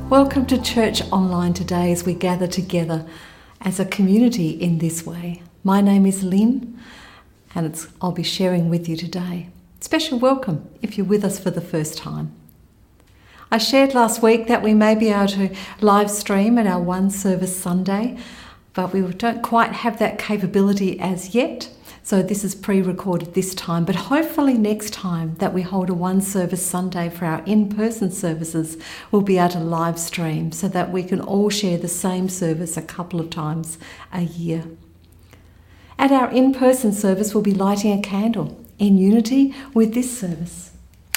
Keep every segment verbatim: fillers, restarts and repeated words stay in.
Welcome to Church Online today as we gather together as a community in this way. My name is Lynn and it's, I'll be sharing with you today. Special welcome if you're with us for the first time. I shared last week that we may be able to live stream at our One Service Sunday, but we don't quite have that capability as yet. So this is pre-recorded this time, but hopefully next time that we hold a One Service Sunday for our in-person services, we'll be able to live stream so that we can all share the same service a couple of times a year. At our in-person service, we'll be lighting a candle in unity with this service.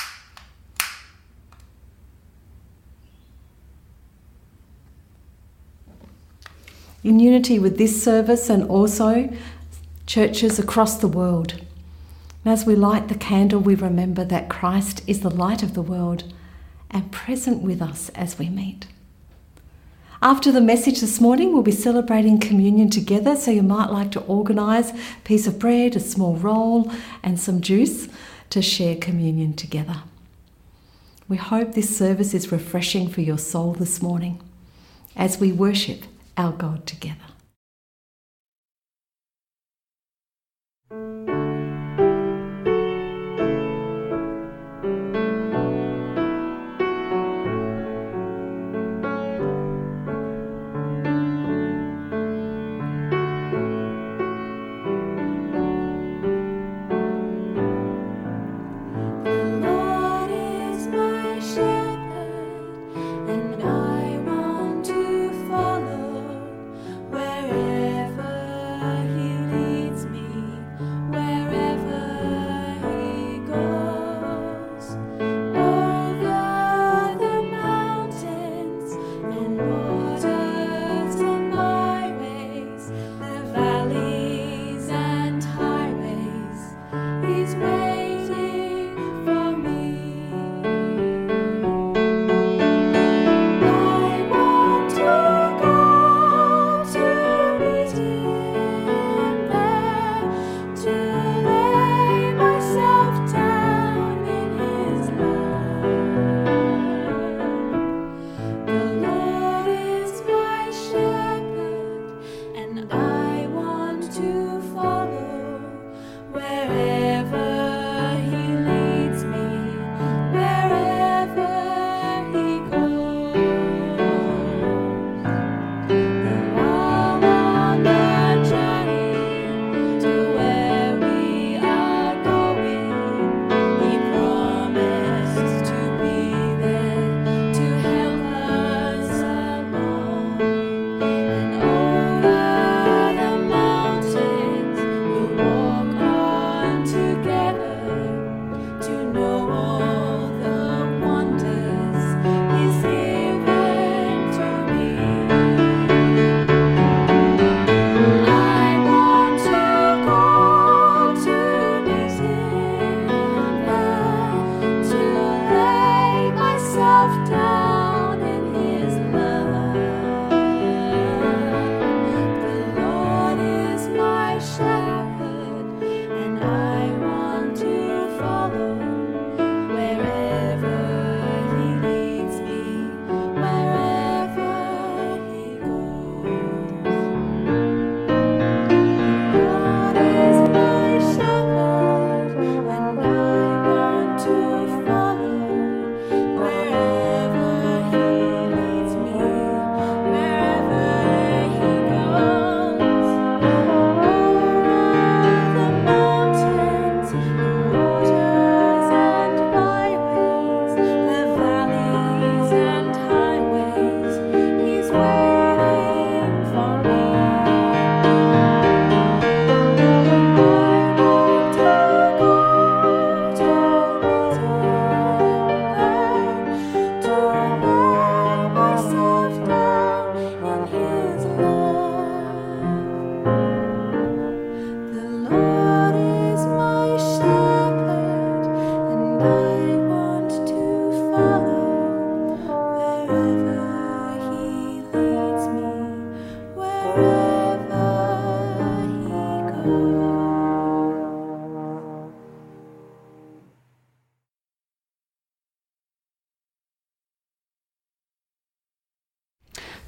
In unity with this service and also churches across the world. And as we light the candle, we remember that Christ is the light of the world and present with us as we meet. After the message this morning, we'll be celebrating communion together, so you might like to organise a piece of bread, a small roll and some juice to share communion together. We hope this service is refreshing for your soul this morning as we worship our God together. Shepherd, and I want to follow where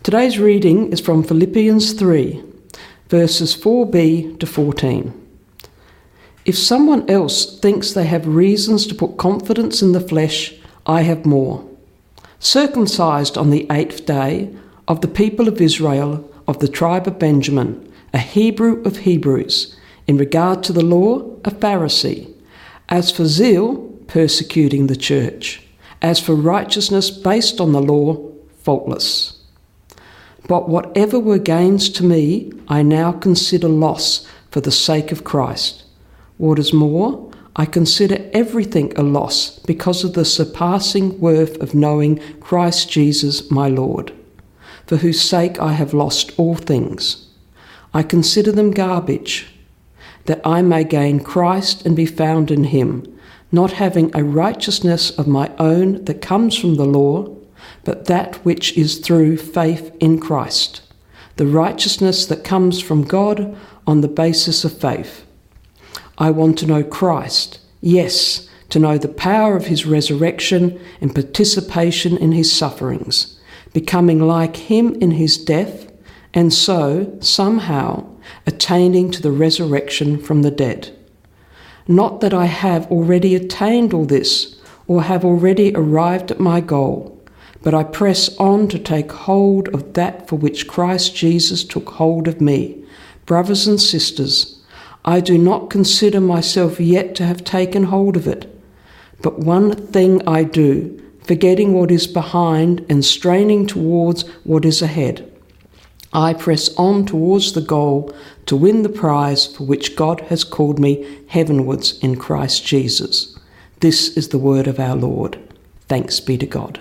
Today's reading is from Philippians three, verses four b to fourteen. If someone else thinks they have reasons to put confidence in the flesh, I have more. Circumcised on the eighth day, of the people of Israel, of the tribe of Benjamin, a Hebrew of Hebrews, in regard to the law, a Pharisee, as for zeal, persecuting the church, as for righteousness based on the law, faultless. But whatever were gains to me, I now consider loss for the sake of Christ. What is more, I consider everything a loss because of the surpassing worth of knowing Christ Jesus my Lord, for whose sake I have lost all things. I consider them garbage, that I may gain Christ and be found in him, not having a righteousness of my own that comes from the law, but that which is through faith in Christ, the righteousness that comes from God on the basis of faith. I want to know Christ, yes, to know the power of his resurrection and participation in his sufferings, becoming like him in his death, and so, somehow, attaining to the resurrection from the dead. Not that I have already attained all this, or have already arrived at my goal, but I press on to take hold of that for which Christ Jesus took hold of me. Brothers and sisters, I do not consider myself yet to have taken hold of it. But one thing I do, forgetting what is behind and straining towards what is ahead. I press on towards the goal to win the prize for which God has called me heavenwards in Christ Jesus. This is the word of our Lord. Thanks be to God.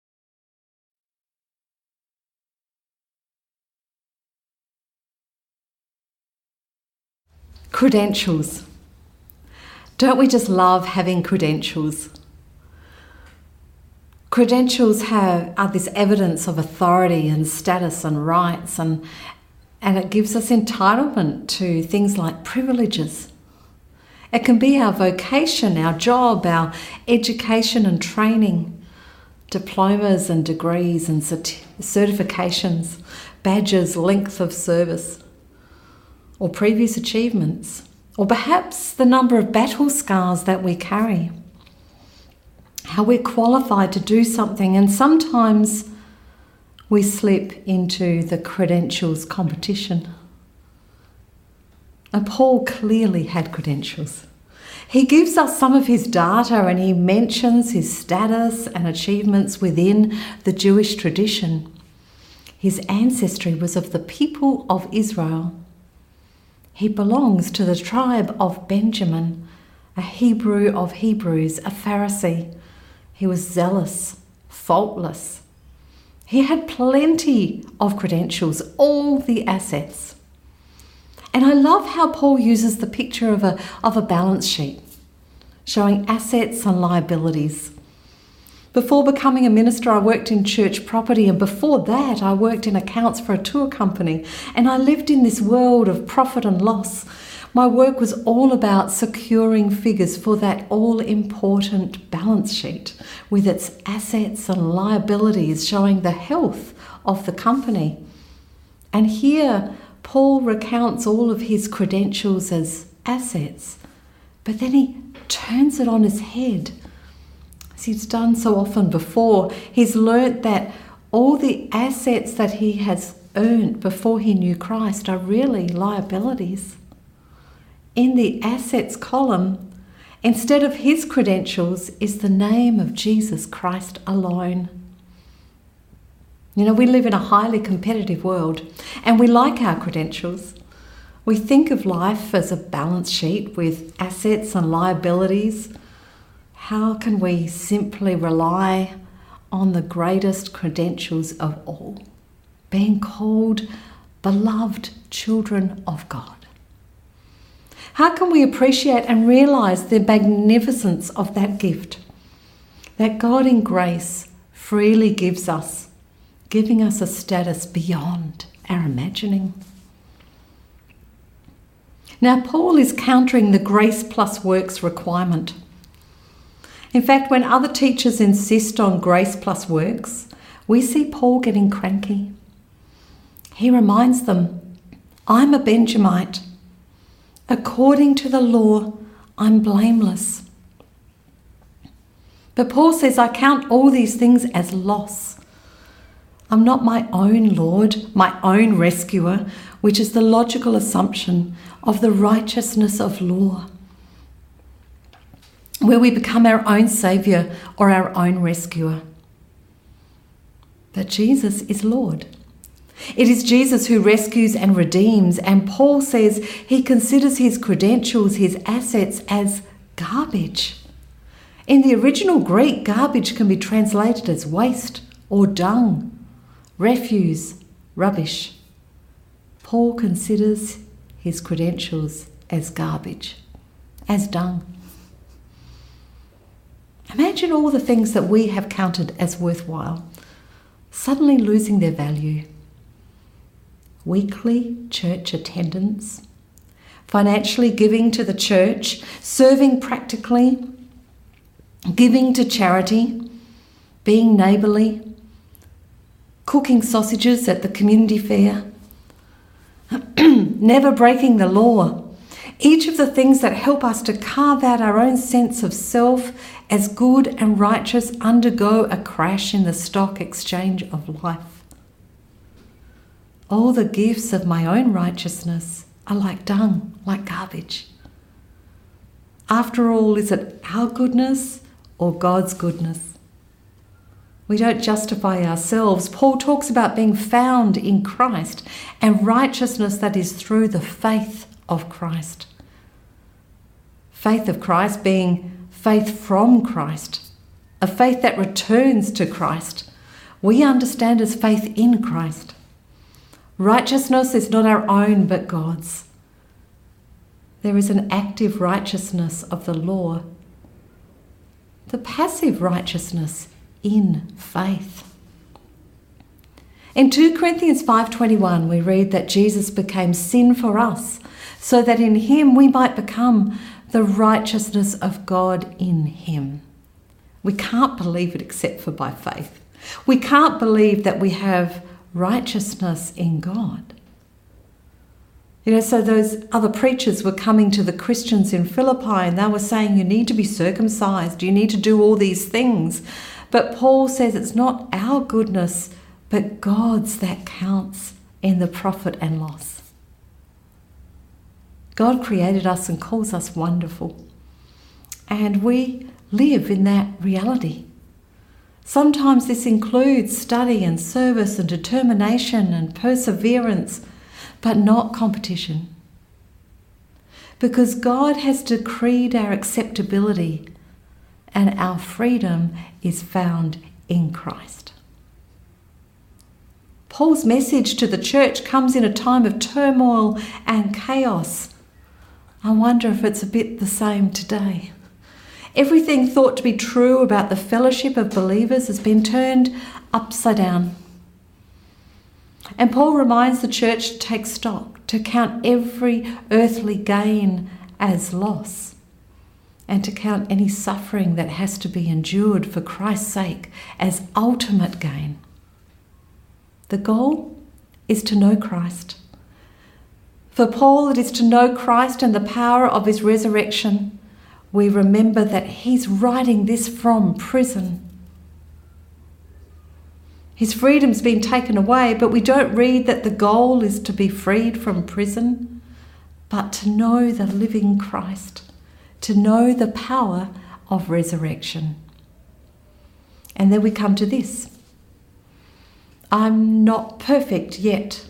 Credentials. Don't we just love having credentials? Credentials have, are this evidence of authority and status and rights, and, and it gives us entitlement to things like privileges. It can be our vocation, our job, our education and training, diplomas and degrees and cert- certifications, badges, length of service, or previous achievements, or perhaps the number of battle scars that we carry, how we're qualified to do something, and sometimes we slip into the credentials competition. And Paul clearly had credentials. He gives us some of his data and he mentions his status and achievements within the Jewish tradition. His ancestry was of the people of Israel. He belongs to the tribe of Benjamin, a Hebrew of Hebrews, a Pharisee. He was zealous, faultless. He had plenty of credentials, all the assets. And I love how Paul uses the picture of a, of a balance sheet, showing assets and liabilities. Before becoming a minister, I worked in church property, and before that, I worked in accounts for a tour company, and I lived in this world of profit and loss. My work was all about securing figures for that all-important balance sheet with its assets and liabilities showing the health of the company. And here, Paul recounts all of his credentials as assets, but then he turns it on his head. As he's done so often before, he's learnt that all the assets that he has earned before he knew Christ are really liabilities. In the assets column, instead of his credentials, is the name of Jesus Christ alone. You know, we live in a highly competitive world, and we like our credentials. We think of life as a balance sheet with assets and liabilities. How can we simply rely on the greatest credentials of all, being called beloved children of God? How can we appreciate and realise the magnificence of that gift that God in grace freely gives us, giving us a status beyond our imagining? Now, Paul is countering the grace plus works requirement. In fact, when other teachers insist on grace plus works, we see Paul getting cranky. He reminds them, I'm a Benjamite. According to the law, I'm blameless. But Paul says, I count all these things as loss. I'm not my own Lord, my own rescuer, which is the logical assumption of the righteousness of law, where we become our own saviour or our own rescuer. But Jesus is Lord. It is Jesus who rescues and redeems, and Paul says he considers his credentials, his assets, as garbage. In the original Greek, garbage can be translated as waste or dung, refuse, rubbish. Paul considers his credentials as garbage, as dung. Imagine all the things that we have counted as worthwhile suddenly losing their value. Weekly church attendance, financially giving to the church, serving practically, giving to charity, being neighbourly, cooking sausages at the community fair, never breaking the law. Each of the things that help us to carve out our own sense of self as good and righteous undergo a crash in the stock exchange of life. All the gifts of my own righteousness are like dung, like garbage. After all, is it our goodness or God's goodness? We don't justify ourselves. Paul talks about being found in Christ and righteousness that is through the faith of Christ. Faith of Christ being faith from Christ, a faith that returns to Christ. We understand as faith in Christ. Righteousness is not our own but God's. There is an active righteousness of the law, the passive righteousness in faith. In two Corinthians five twenty-one, we read that Jesus became sin for us, so that in him we might become the righteousness of God in him. We can't believe it except for by faith. We can't believe that we have righteousness in God. You know, so those other preachers were coming to the Christians in Philippi and they were saying, you need to be circumcised, you need to do all these things. But Paul says it's not our goodness, but God's that counts in the profit and loss. God created us and calls us wonderful. And we live in that reality. Sometimes this includes study and service and determination and perseverance, but not competition. Because God has decreed our acceptability and our freedom is found in Christ. Paul's message to the church comes in a time of turmoil and chaos. I wonder if it's a bit the same today. Everything thought to be true about the fellowship of believers has been turned upside down. And Paul reminds the church to take stock, to count every earthly gain as loss, and to count any suffering that has to be endured for Christ's sake as ultimate gain. The goal is to know Christ. For Paul, it is to know Christ and the power of his resurrection. We remember that he's writing this from prison. His freedom's been taken away, but we don't read that the goal is to be freed from prison, but to know the living Christ, to know the power of resurrection. And then we come to this. I'm not perfect yet.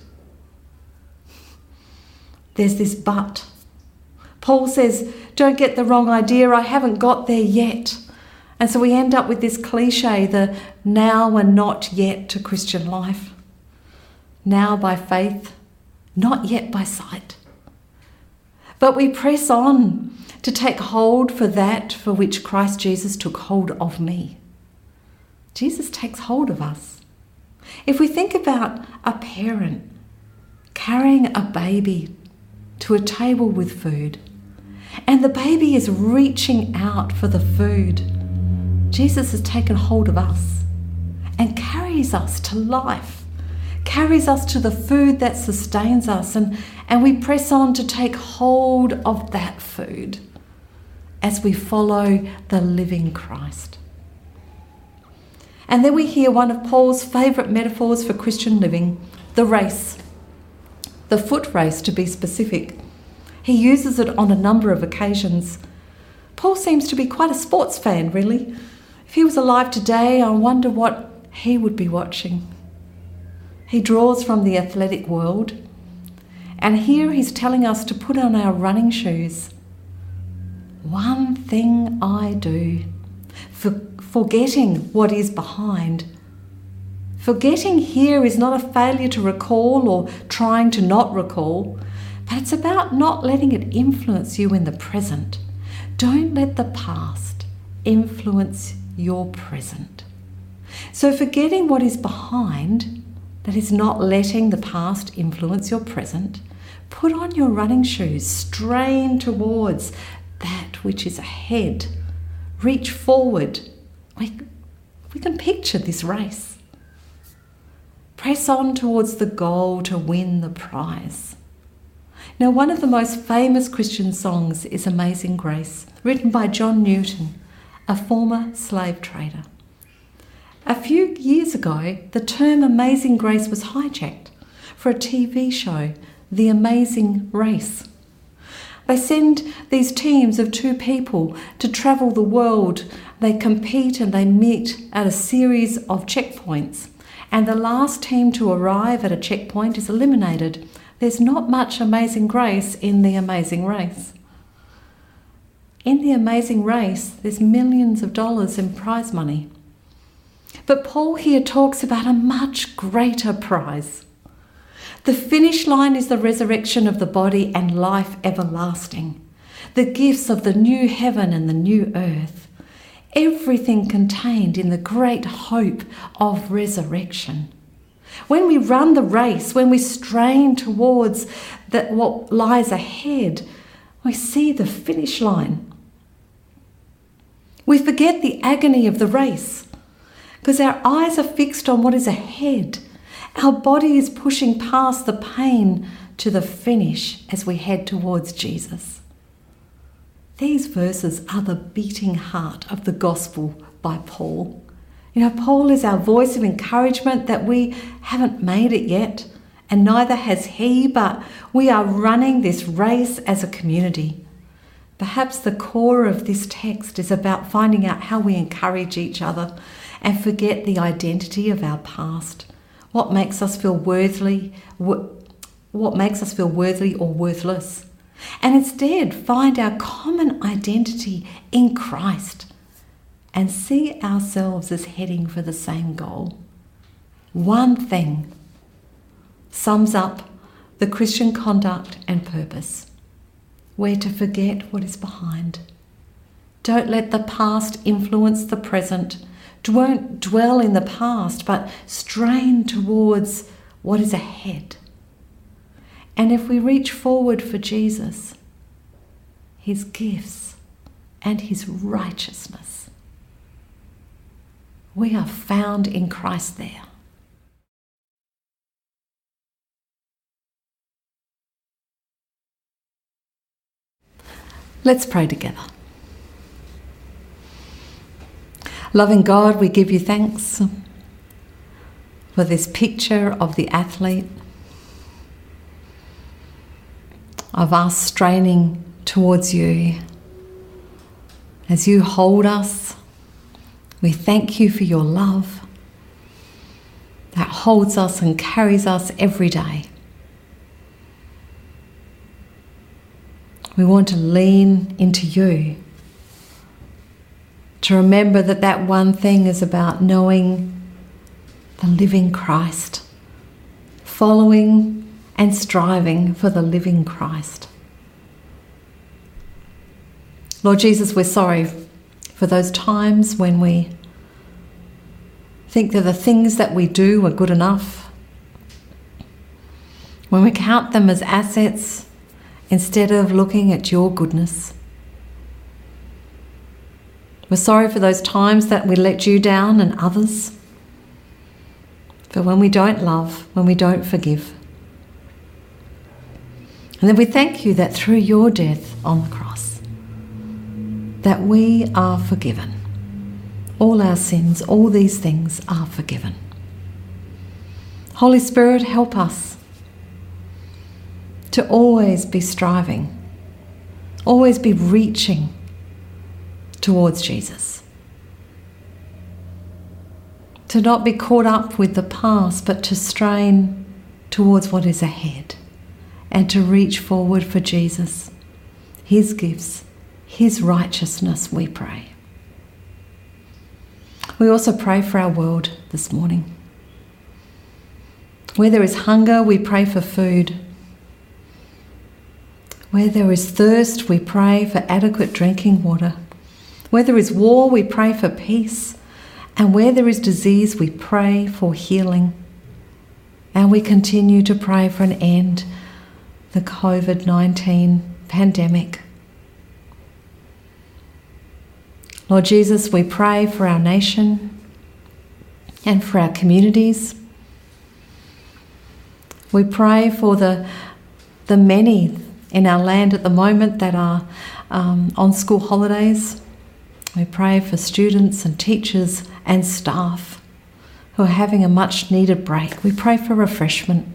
There's this but. Paul says, don't get the wrong idea, I haven't got there yet. And so we end up with this cliche, the now and not yet to Christian life. Now by faith, not yet by sight. But we press on to take hold for that for which Christ Jesus took hold of me. Jesus takes hold of us. If we think about a parent carrying a baby to a table with food, and the baby is reaching out for the food, Jesus has taken hold of us and carries us to life, carries us to the food that sustains us, and, and we press on to take hold of that food as we follow the living Christ. And then we hear one of Paul's favourite metaphors for Christian living, the race, the foot race to be specific. He uses it on a number of occasions. Paul seems to be quite a sports fan, really. If he was alive today, I wonder what he would be watching. He draws from the athletic world, and here he's telling us to put on our running shoes. One thing I do, for forgetting what is behind. Forgetting here is not a failure to recall or trying to not recall, but it's about not letting it influence you in the present. Don't let the past influence your present. So forgetting what is behind, that is not letting the past influence your present, put on your running shoes, strain towards that which is ahead, reach forward. We, we can picture this race. Press on towards the goal to win the prize. Now, one of the most famous Christian songs is Amazing Grace, written by John Newton, a former slave trader. A few years ago, the term Amazing Grace was hijacked for a T V show, The Amazing Race. They send these teams of two people to travel the world. They compete and they meet at a series of checkpoints. And the last team to arrive at a checkpoint is eliminated. There's not much amazing grace in The Amazing Race. In The Amazing Race, there's millions of dollars in prize money. But Paul here talks about a much greater prize. The finish line is the resurrection of the body and life everlasting, the gifts of the new heaven and the new earth, everything contained in the great hope of resurrection. When we run the race, when we strain towards that what lies ahead, we see the finish line. We forget the agony of the race because our eyes are fixed on what is ahead. Our body is pushing past the pain to the finish as we head towards Jesus. These verses are the beating heart of the gospel by Paul. You know, Paul is our voice of encouragement that we haven't made it yet, and neither has he, but we are running this race as a community. Perhaps the core of this text is about finding out how we encourage each other and forget the identity of our past. What makes us feel worthy, what makes us feel worthy or worthless, and instead find our common identity in Christ and see ourselves as heading for the same goal. One thing sums up the Christian conduct and purpose. We're to forget what is behind. Don't let the past influence the present. Don't dwell in the past, but strain towards what is ahead. And if we reach forward for Jesus, his gifts and his righteousness, we are found in Christ there. Let's pray together. Loving God, we give you thanks for this picture of the athlete, of us straining towards you. As you hold us, we thank you for your love that holds us and carries us every day. We want to lean into you, to remember that that one thing is about knowing the living Christ, following and striving for the living Christ. Lord Jesus, we're sorry for those times when we think that the things that we do are good enough, when we count them as assets instead of looking at your goodness. We're sorry for those times that we let you down and others, but when we don't love, when we don't forgive. And then we thank you that through your death on the cross, that we are forgiven. All our sins, all these things are forgiven. Holy Spirit, help us to always be striving, always be reaching towards Jesus. To not be caught up with the past, but to strain towards what is ahead and to reach forward for Jesus, his gifts, his righteousness, we pray. We also pray for our world this morning. Where there is hunger, we pray for food. Where there is thirst, we pray for adequate drinking water. Where there is war, we pray for peace. And where there is disease, we pray for healing. And we continue to pray for an end to the covid nineteen pandemic. Lord Jesus, we pray for our nation and for our communities. We pray for the, the many in our land at the moment that are um, on school holidays. We pray for students and teachers and staff who are having a much needed break. We pray for refreshment.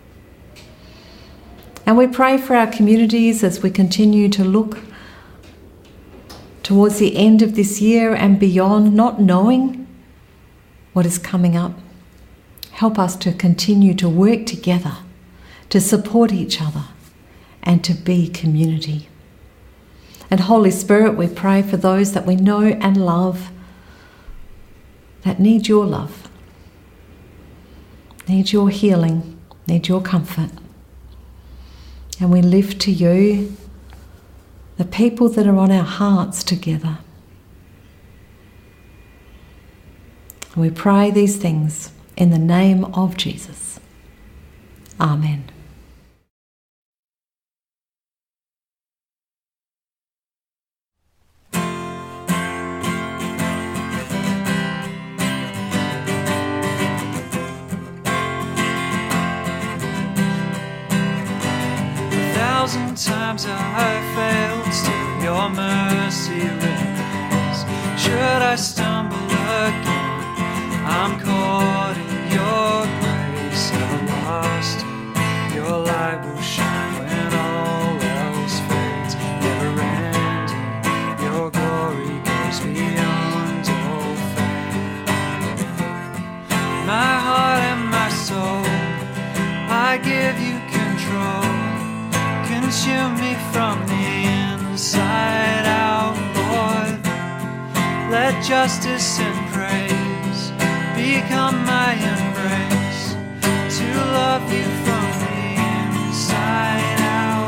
And we pray for our communities as we continue to look towards the end of this year and beyond, not knowing what is coming up. Help us to continue to work together, to support each other, and to be community. And Holy Spirit, we pray for those that we know and love that need your love, need your healing, need your comfort. And we lift to you the people that are on our hearts together. We pray these things in the name of Jesus. Amen. thousand times I failed, still your mercy remains. Should I stumble again, I'm caught in your grace. Everlasting, your light will shine when all else fades. Never ending, your glory goes beyond all fame. My heart and my soul, I give you control. Consume me from the inside out, Lord. Let justice and praise become my embrace, to love you from the inside out.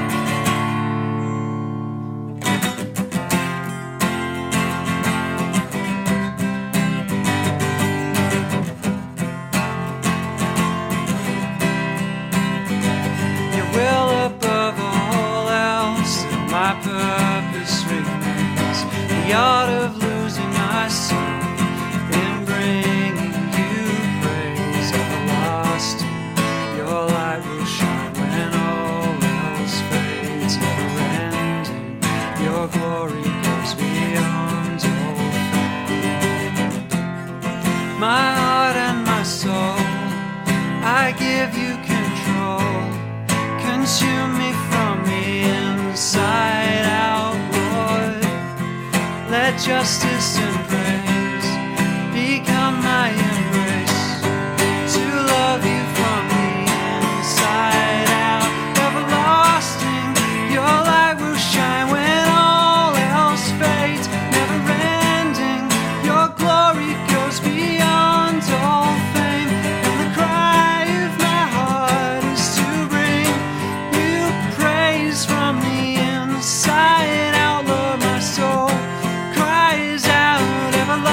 Your will above all else, and my purpose remains. The art of losing my soul in bringing you praise. Everlasting, your light will shine when all else fades. Never ending, your glory goes beyond all fame. My heart and my soul, I give you control. Consume me from the inside out, Lord. Let justice and praise become my embrace, to love you from the inside out. Everlasting, your light will shine when all else fades. Never ending, your glory goes beyond all fame. And the cry of my heart is to bring you praise from the inside out, Lord. My soul cries out, everlasting,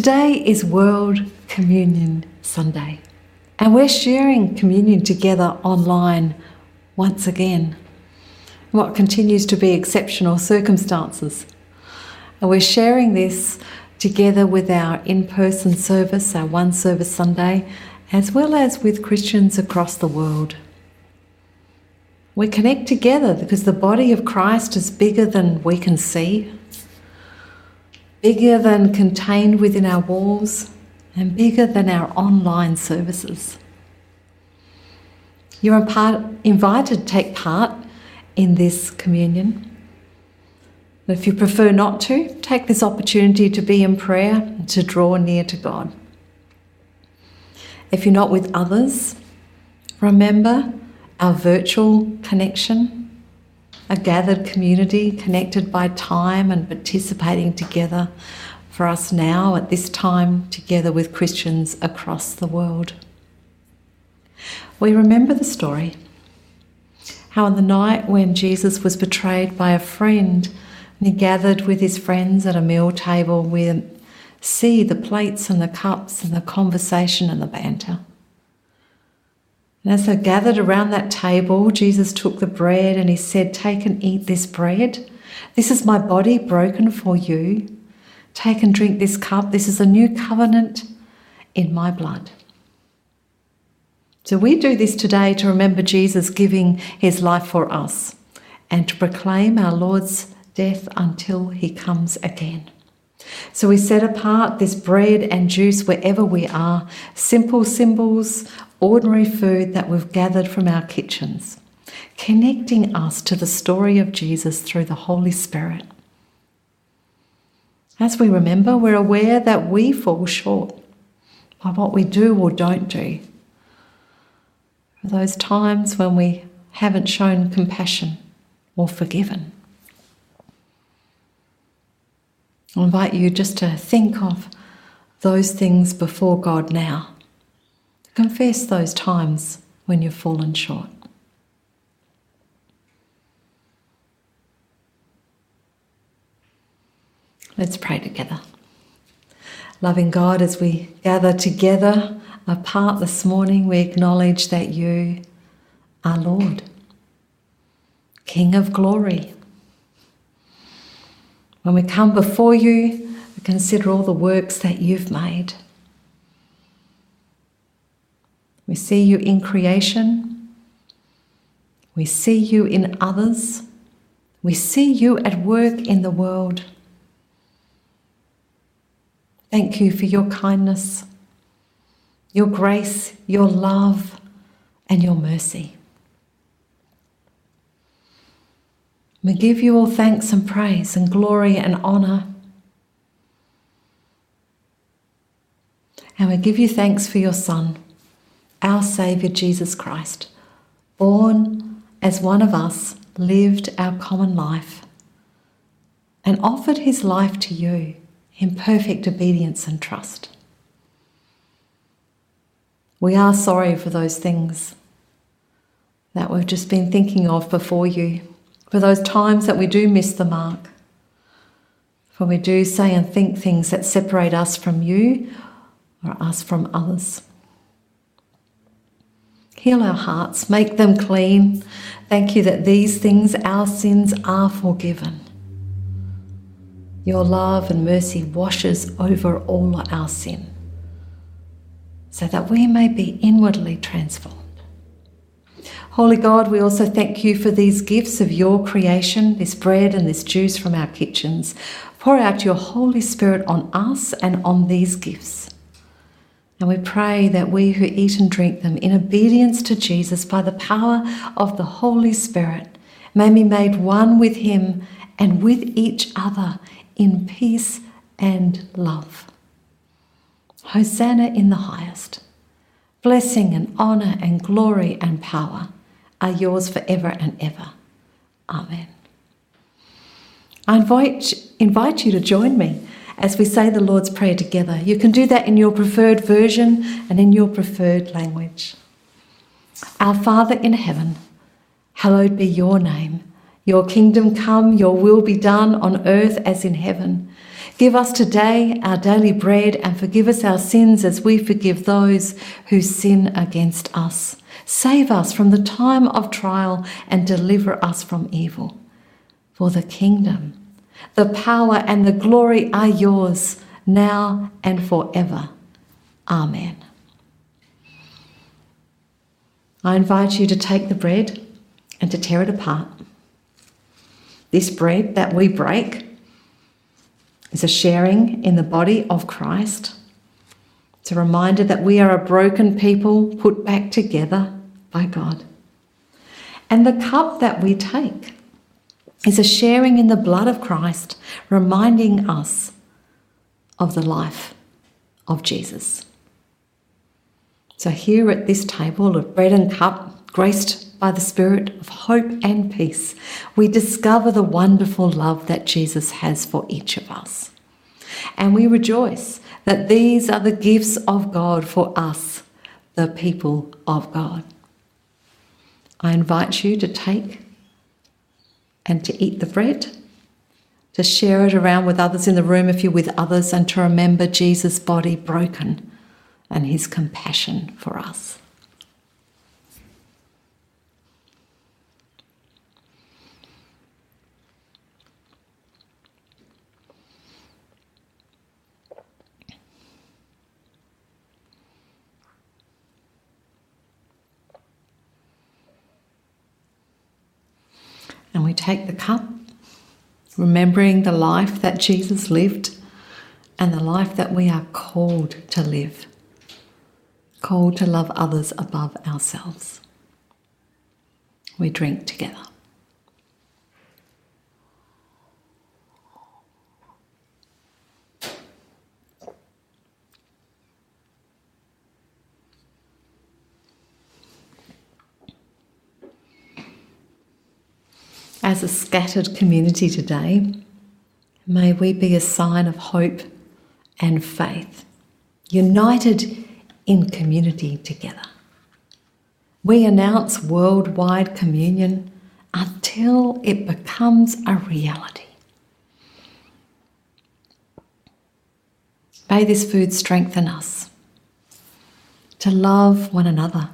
Today is World Communion Sunday, and we're sharing communion together online once again, what continues to be exceptional circumstances. And we're sharing this together with our in-person service, our One Service Sunday, as well as with Christians across the world. We connect together because the body of Christ is bigger than we can see, bigger than contained within our walls, and bigger than our online services. You're invited to take part in this communion. If you prefer not to, take this opportunity to be in prayer and to draw near to God. If you're not with others, remember our virtual connection, a gathered community connected by time and participating together for us now at this time together with Christians across the world. We remember the story, how on the night when Jesus was betrayed by a friend and he gathered with his friends at a meal table, we see the plates and the cups and the conversation and the banter. And as they gathered around that table, Jesus took the bread and he said, "Take and eat this bread. This is my body broken for you. Take and drink this cup. This is a new covenant in my blood." So we do this today to remember Jesus giving his life for us and to proclaim our Lord's death until he comes again. So we set apart this bread and juice wherever we are, simple symbols, ordinary food that we've gathered from our kitchens, connecting us to the story of Jesus through the Holy Spirit. As we remember, we're aware that we fall short by what we do or don't do. For those times when we haven't shown compassion or forgiven. I invite you just to think of those things before God now. Confess those times when you've fallen short. Let's pray together. Loving God, as we gather together apart this morning, we acknowledge that you are Lord, King of glory. When we come before you, we consider all the works that you've made. We see you in creation. We see you in others. We see you at work in the world. Thank you for your kindness, your grace, your love, and your mercy. We give you all thanks and praise and glory and honour. And we give you thanks for your Son, our Saviour Jesus Christ, born as one of us, lived our common life, and offered his life to you in perfect obedience and trust. We are sorry for those things that we've just been thinking of before you, for those times that we do miss the mark, for we do say and think things that separate us from you or us from others. Heal our hearts, make them clean. Thank you that these things, our sins, are forgiven. Your love and mercy washes over all our sin, so that we may be inwardly transformed. Holy God, we also thank you for these gifts of your creation, this bread and this juice from our kitchens. Pour out your Holy Spirit on us and on these gifts. And we pray that we who eat and drink them in obedience to Jesus by the power of the Holy Spirit may be made one with him and with each other in peace and love. Hosanna in the highest. Blessing and honour and glory and power are yours forever and ever. Amen. I invite, invite you to join me as we say the Lord's Prayer together. You can do that in your preferred version and in your preferred language. Our Father in heaven, hallowed be your name. Your kingdom come, your will be done on earth as in heaven. Give us today our daily bread and forgive us our sins as we forgive those who sin against us. Save us from the time of trial and deliver us from evil. For the kingdom, the power and the glory are yours now and forever. Amen. I invite you to take the bread and to tear it apart. This bread that we break is a sharing in the body of Christ. It's a reminder that we are a broken people put back together by God. And the cup that we take is a sharing in the blood of Christ, reminding us of the life of Jesus. So here at this table of bread and cup, graced by the Spirit of hope and peace, we discover the wonderful love that Jesus has for each of us. And we rejoice that these are the gifts of God for us, the people of God. I invite you to take and to eat the bread, to share it around with others in the room if you're with others, and to remember Jesus' body broken and his compassion for us. And we take the cup, remembering the life that Jesus lived and the life that we are called to live, called to love others above ourselves. We drink together. As a scattered community today, may we be a sign of hope and faith, united in community together. We announce worldwide communion until it becomes a reality. May this food strengthen us to love one another.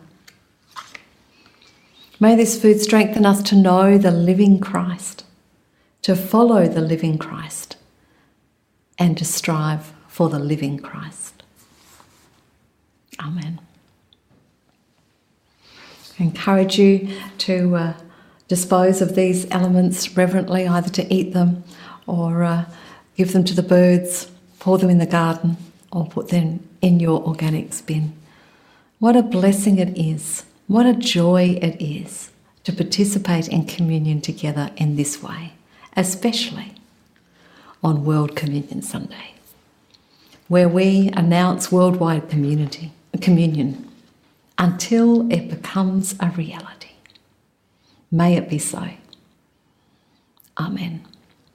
May this food strengthen us to know the living Christ, to follow the living Christ, and to strive for the living Christ. Amen. I encourage you to uh, dispose of these elements reverently, either to eat them or uh, give them to the birds, pour them in the garden, or put them in your organics bin. What a blessing it is. What a joy it is to participate in communion together in this way, especially on World Communion Sunday, where we announce worldwide community, communion until it becomes a reality. May it be so. Amen.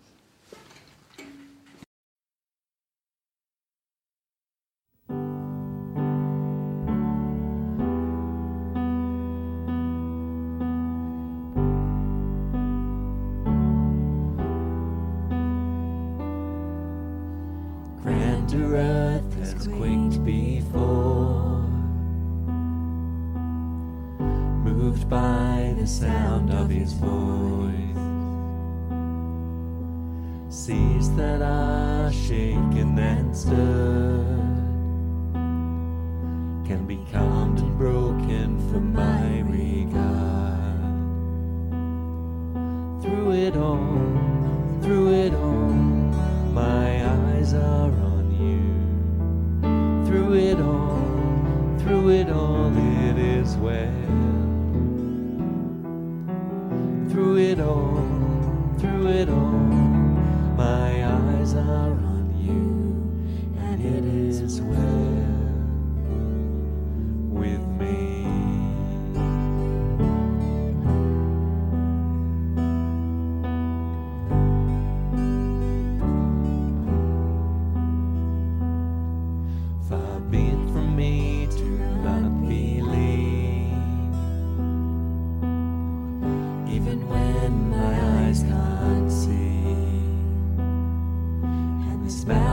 Grander earth has quaked before, moved by the sound of his voice. Seas that are shaken and stirred can be calmed and broken for my regard. Through it all, through it all, my eyes are on you. Through it all, through it all, it is well. Through it all, through it all, my eyes are on you, and it is well with me. Far be it from me to not believe, even when my eyes can't see, and this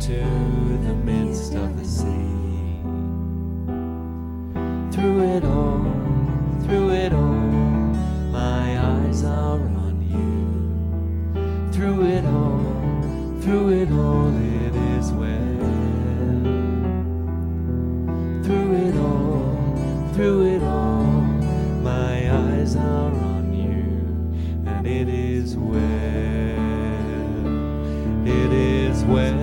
into the midst of the sea. Through it all, through it all, my eyes are on you. Through it all, through it all, it is well. Through it all, through it all, my eyes are on you, and it is well. It is well.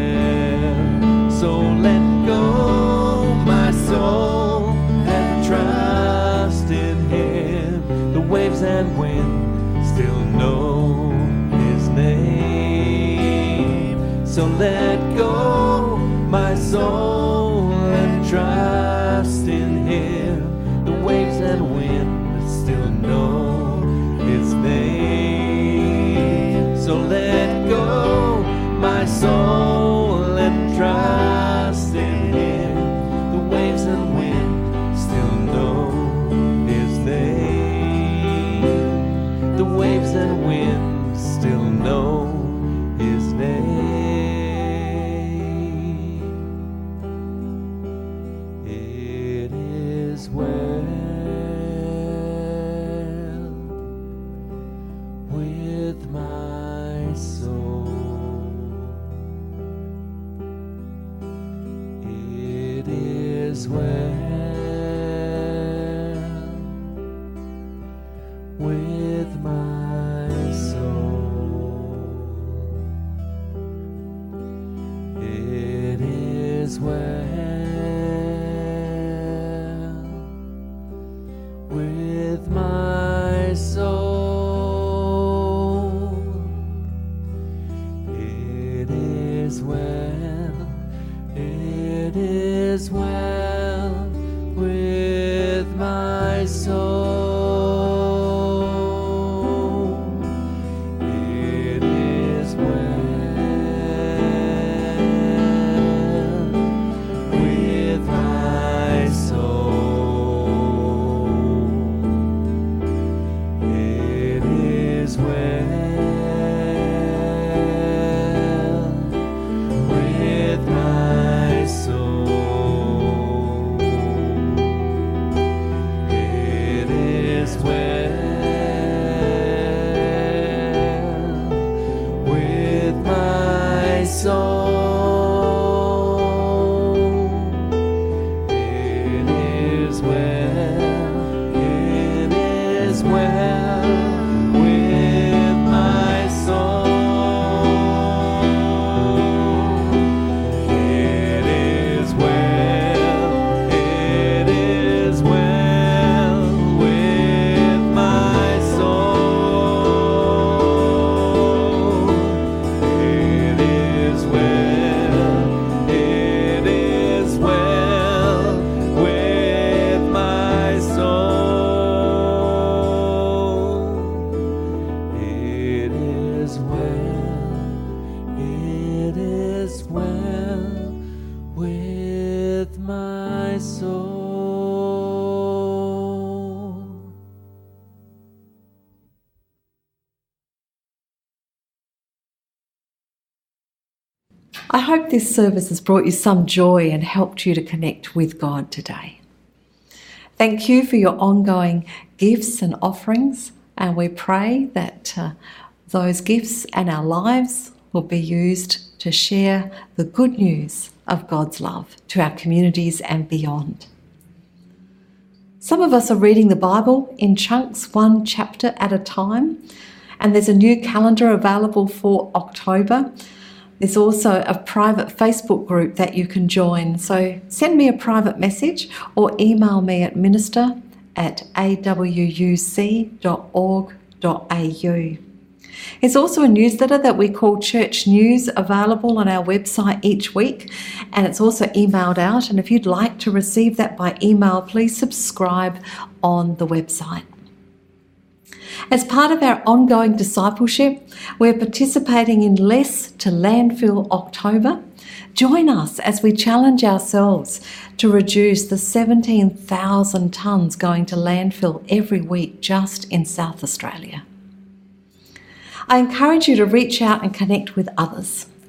So let go, my soul, and trust in Him. The waves and wind still know His name. So let go, my soul, and trust in Him. The waves and wind still know His name. So let go, my soul, and trust in Him. The waves and wind still know His name. The waves and wind still know His name. It is well with my soul. It is well with my soul. It is well with my soul. It is well, it is well with my soul. It is well with my soul. It is well with my soul. It is well with my soul. It is well, it is well with my soul. It is well, it is well with my soul. It is well, it is well with my soul. It is well, it is well with my soul. I hope this service has brought you some joy and helped you to connect with God today. Thank you for your ongoing gifts and offerings, and we pray that uh, those gifts and our lives will be used to share the good news of God's love to our communities and beyond. Some of us are reading the Bible in chunks, one chapter at a time, and there's a new calendar available for October. There's also a private Facebook group that you can join. So send me a private message or email me at minister at a w u c dot org dot a u. There's also a newsletter that we call Church News available on our website each week, and it's also emailed out. And if you'd like to receive that by email, please subscribe on the website. As part of our ongoing discipleship, we're participating in Less to Landfill October. Join us as we challenge ourselves to reduce the seventeen thousand tonnes going to landfill every week just in South Australia. I encourage you to reach out and connect with others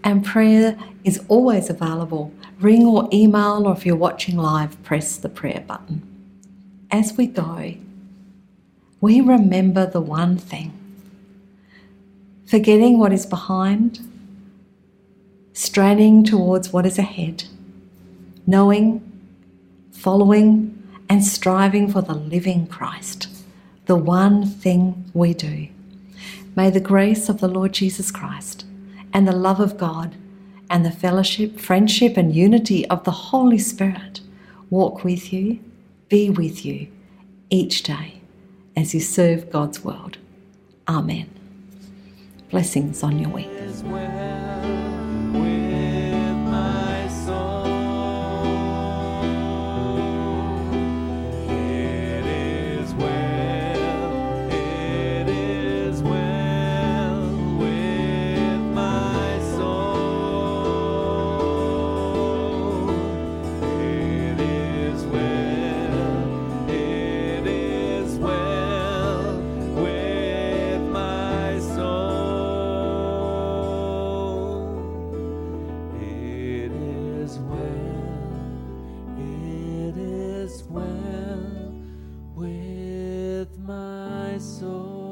And prayer is always available. Ring or email, or if you're watching live, press the prayer button. As we go, we remember the one thing. Forgetting what is behind, straining towards what is ahead, knowing, following, and striving for the living Christ, the one thing we do. May the grace of the Lord Jesus Christ and the love of God and the fellowship, friendship, and unity of the Holy Spirit walk with you, be with you each day as you serve God's world. Amen. Blessings on your week. Well with my soul.